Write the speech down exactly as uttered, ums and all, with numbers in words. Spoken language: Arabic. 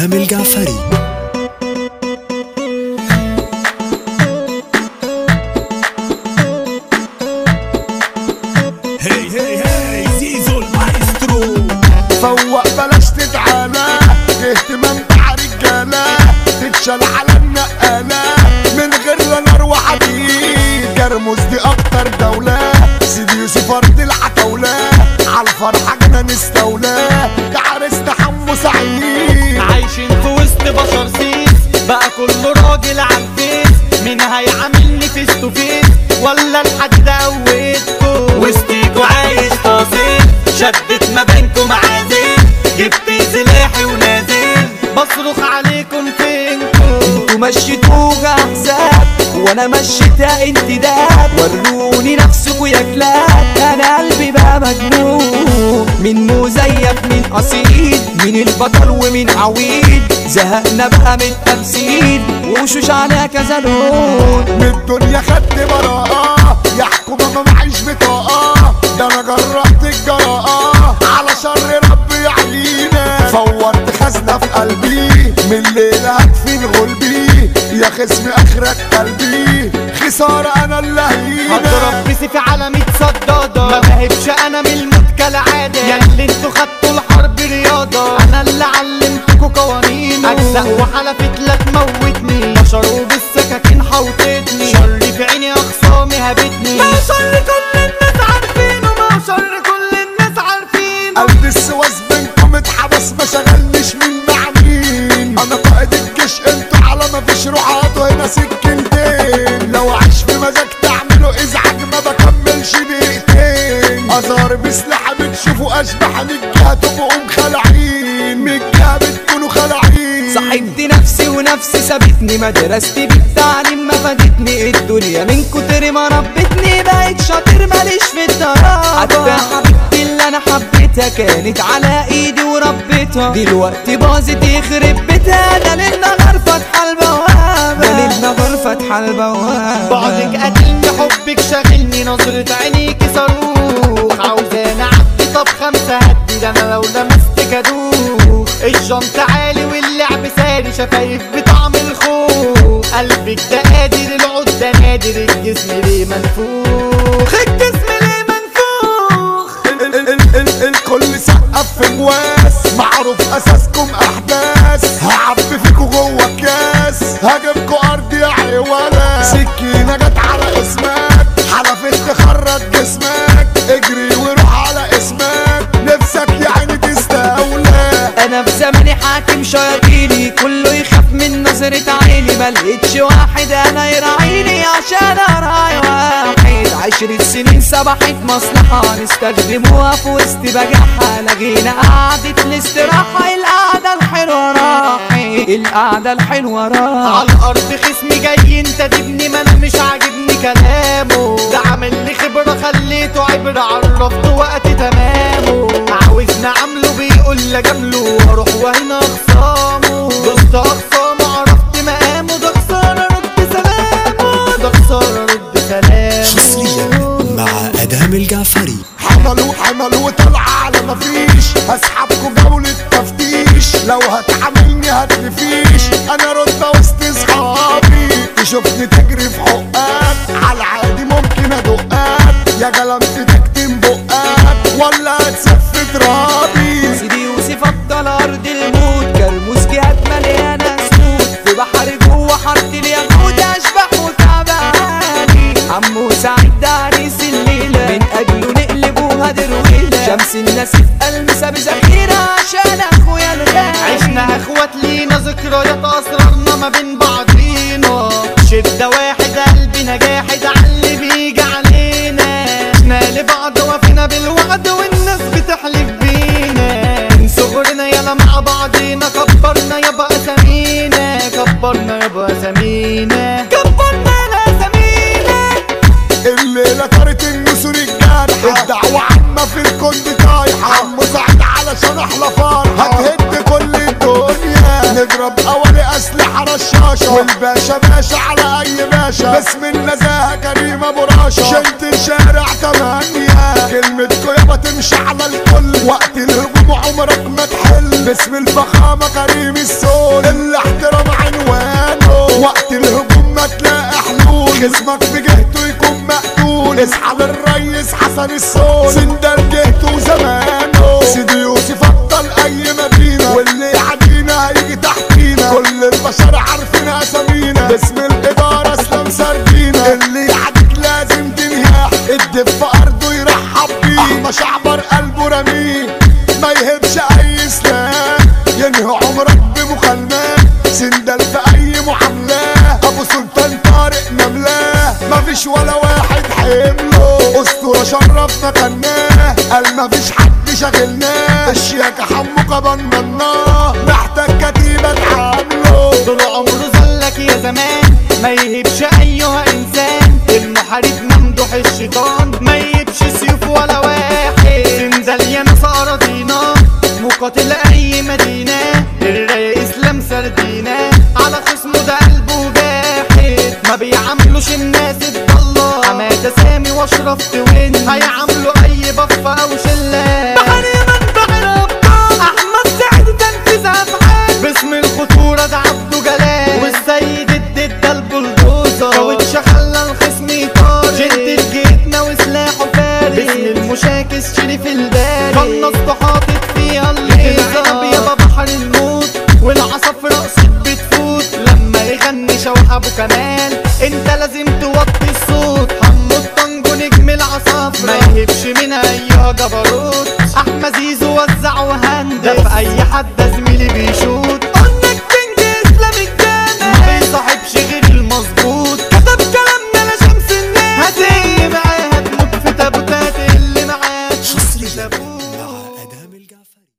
أدهم الجعفري. هي هي هي زيزو المايسترو. فوق بلاش تتعالى اهتمام مع رجالة تتشال على النقالة من غير لا نار وحديد. جرموس دي اكتر دولة سيدي يوسف ارض العتاولة عالفرحة جنا نستولى كعرس حمو سعيد. عايشين في وسط بشر سيس بقى كله راجل عالفيس مين هيعاملني فيس تو فيس ولا الحد قويتكو وسطيكوا عايش فاصل شدت ما بينكم عازل جبت سلاحي ونازل بصرخ عليكم فينكو. انتوا مشيتوها احزاب وانا مشيتها انتداب وروني نفسكوا يا كلاب انا قلبي بقى مجنون من مزيف من اصيل من البطل ومن عويل زهقنا بقى من التمثيل وشوش على كذا لون. من الدنيا خدت براءة يحكم ما معيش بطاقة ده انا جربت الجراءة على شر ربي يعلينا. فورت خزنة في قلبي من الليلة هدفين غلبي يا خصمي اخرك قلبي خسارة انا اللي هينا. هضرب بسيفي على ميت صدادة ما بهبش انا من الموت كالعادة ياللي انتوا خدتوا الحرب رياضة انا اللي علمتكوا قوانين اجزاء وحلفت لا تموتني بشروا بالسكاكين حوطتني شر في عيني اخصامي هبتني ما شر كل الناس عارفينه ما شر كل الناس عارفينه. قلب السواس بينكم اتحبس ما شغلنيش مين مع مين انا قائد الجيش انتوا على ما فيش روحاتوا هنا سكنتين لو عايش في مزاج تعملوا ازعاج ما بكملش دقيقتين ازار بسلاح بتشوفوا اشبح من الجهه تبقوا مخلعين من الجهه بتكونوا خلعين. صاحبت نفسي ونفسي سابتني مدرستي بالتعليم ما فادتني الدنيا من كتر ما ربتني بقيت شاطر ماليش في الدراسة حتى حبيبتي اللي انا حبيتها كانت على ايدي وربيتها دلوقتي باظت يخرب بيتها ده للنهار فاتحة البوابة ده للنهار فاتحة البوابة. بعدك قاتلني حبك شاغلني نظرة عينيكي صاروخ عاوزاني اعدي طب خمسة هدي ده انا لو لمستك ادوخ الجنط عالي واللعب ساري شفايف بطعم الخوخ قلبك ده قادر العود ده نادر الجسم ليه منفوخ الجسم ليه منفوخ. ال ال ال ال الكل سقف في مواس معروف اساسكم احداث هعبي فيكوا جوه الكاس هجيبكوا ارض يا عيوله سكينه جت على اسمك حلفت تخرج جسمك اجري وروح على اسمك نفسك يا عيني تستولى. انا في زماني حاكم شياطيني كله يخاف من نظرة عيني ملقتش واحد انا يراعيني عشان اراعي واحد عشرة سنين سبحت مصلحة نستخدموها في وسط بجاحة لغينا قعدة الاستراحة القعدة الحلوة راحت القعدة الحلوة راحت. على الارض خصمي جاي انت تبني ما انا مش عاجبني كلامه ده عامل لي خبرة خليته عبرة عرفته وقت تمامه عاوزنا عامله بيقول لجامله واروح وهنا اخصامه دوست اخصامه عرفت مقامه ده خسارة رد سلامه ده خسارة رد سلامه. شخصيا مع أدهم الجعفري. حملوا حملوا وطلع على مفيش هسحبكوا جولة تفتيش لو هتعاملني هتنفيش انا رتبة وسط صحابي تشوفني تجري في حقات على العادي ممكن ادقات يا جلمت تكتم بقات ولا هتسف ترابي. سيدي يوسف افضل ارض الموت كرموس جهات مليانة سود في بحر جوه حاره الياقوت اشبح وتعباني عمو سعيد ده عريس الليله من اجله نقلبوها درويله شمس الناس في المسا بذخيره عشان اخويا الغالي عشنا اخوات لينا ذكريات اسرارنا ما بين بعضينا شدة واحد قلبنا جاحد عاللي بيجي علينا عشنا لبعض وفينا بالوعد والناس بتحلف بينا من صغرنا يلا مع بعضينا كبرنا يابا اسامينا كبرنا يابا اسامينا كبرنا يا اسامينا. الليلة طارت النسور الجارحة الدعوة عامة في الكل طايحة عمو سعد علشان احلى فرحة هتهد كل الدنيا نضرب اولي اسلحة رشاشة والباشا باشا على اي باشا باسم النزاهة كريم ابو راشا شلت الشارع تمانية كلمتكو يابا تمشي على الكل وقت الهجوم عمرك ما تحل باسم الفخامة كريم السول الاحترام عنوانه، وقت الهجوم ما تلاقي حلول، خصمك بجهته يكون مقتول، اصحى للريس حسن السول سندال جهته وزمانه، سيدي يوسف ابطال اي مدينة، واللي يعدينا هيجي تحتينا، كل البشر عارفين اسامينا، باسم الادارة اسلام سردينا، اللي يعديك لازم تنهاح، الدب في ارضه يرحب بيه، احمى شعبر قلبه رميه ما يهبش اي سلاح، ينهي عمرك بمكالمات، سندال في اي معاملة، ابو سلطان طارق نملاه، مفيش ولا واحد حمله، اسطورة شرفنا كناه، قال مفيش حد شاغلناه، الشياكة حموكة بنضناه، محتاج كتيبة تعامله، طول عمره زلك يا زمان ما يهبش ايها انسان، المحارب ممدوح الشيطان ما يهبش سيوف ولا واحد، سندال يا ناس اراضينا مقاتل اي مدينة، الرايق اسلام سردينا على خصمه ده قلبه جاحد، ما بيعاملوش الناس الضالة، حمادة سامي واشرف توين هيعاملوا اي بفة او شلة، بحر منبع الابطال احمد سعد تنفيذ افعال، باسم الخطورة ده عبده جلال، والسيد الدد ده البلدوزر، كاوتش خلى الخصم يطار، جد جيتنا وسلاحه فارس، باسم المشاكس شريف الباري، قنص حاطط فيها العنب يابا بحر الموت، والعصف رقصت بتفوت، لما يغني شوح ابو كمال انت لازم توطي الصوت، حمو الطنجو نجم العصف ما يهبش من ايها جبروت، احمد زيزو وزع وهندس، ده في اي حد